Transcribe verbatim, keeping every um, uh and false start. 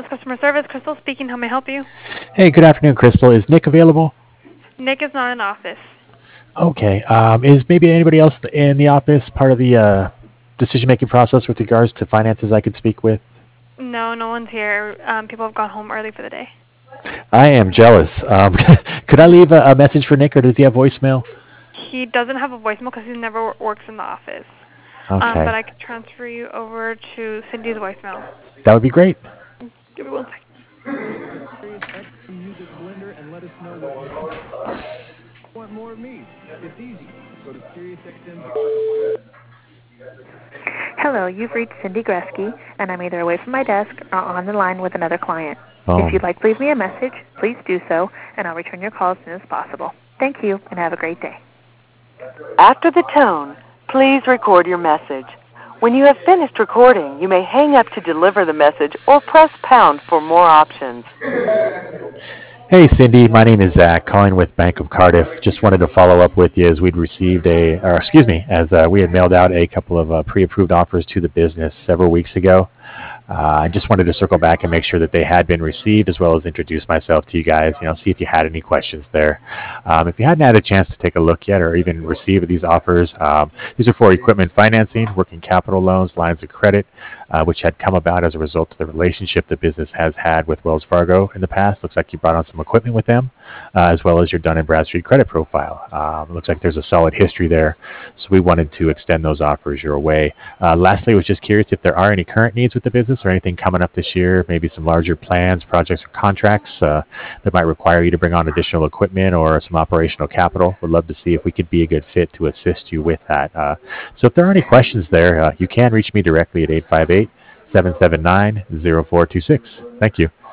Customer Service. Crystal speaking. How may I help you? Hey, good afternoon, Crystal. Is Nick available? Nick is not in office. Okay. Um, is maybe anybody else in the office part of the uh, decision-making process with regards to finances I could speak with? No, no one's here. Um, people have gone home early for the day. I am jealous. Um, could I leave a, a message for Nick, or does he have voicemail? He doesn't have a voicemail because he never wor- works in the office. Um, Okay. but I could transfer you over to Cindy's voicemail. That would be great. Give me one second. Music Blender and let us know what you want more of me. It's easy. Go to SiriusXM. Hello, you've reached Cindy Gresky, and I'm either away from my desk or on the line with another client. Oh. If you'd like to leave me a message, please do so, and I'll return your call as soon as possible. Thank you, and have a great day. After the tone, please record your message. When you have finished recording, you may hang up to deliver the message or press pound for more options. Hey, Cindy. My name is Zach, calling with Bank of Cardiff. Just wanted to follow up with you as we'd received a, or excuse me, as uh, we had mailed out a couple of uh, pre-approved offers to the business several weeks ago. Uh, I just wanted to circle back and make sure that they had been received, as well as introduce myself to you guys, you know, see if you had any questions there. Um, if you hadn't had a chance to take a look yet or even receive these offers, um, these are for equipment financing, working capital loans, lines of credit, uh, which had come about as a result of the relationship the business has had with Wells Fargo in the past. Looks like you brought on some equipment with them, uh, as well as your Dun and Bradstreet credit profile. Um, it looks like there's a solid history there, so we wanted to extend those offers your way. Uh, lastly, I was just curious if there are any current needs with the business or anything coming up this year, maybe some larger plans, projects, or contracts uh, that might require you to bring on additional equipment or some operational capital. Would love to see if we could be a good fit to assist you with that. Uh, so if there are any questions there, uh, you can reach me directly at eight five eight, seven seven nine, zero four two six. Thank you.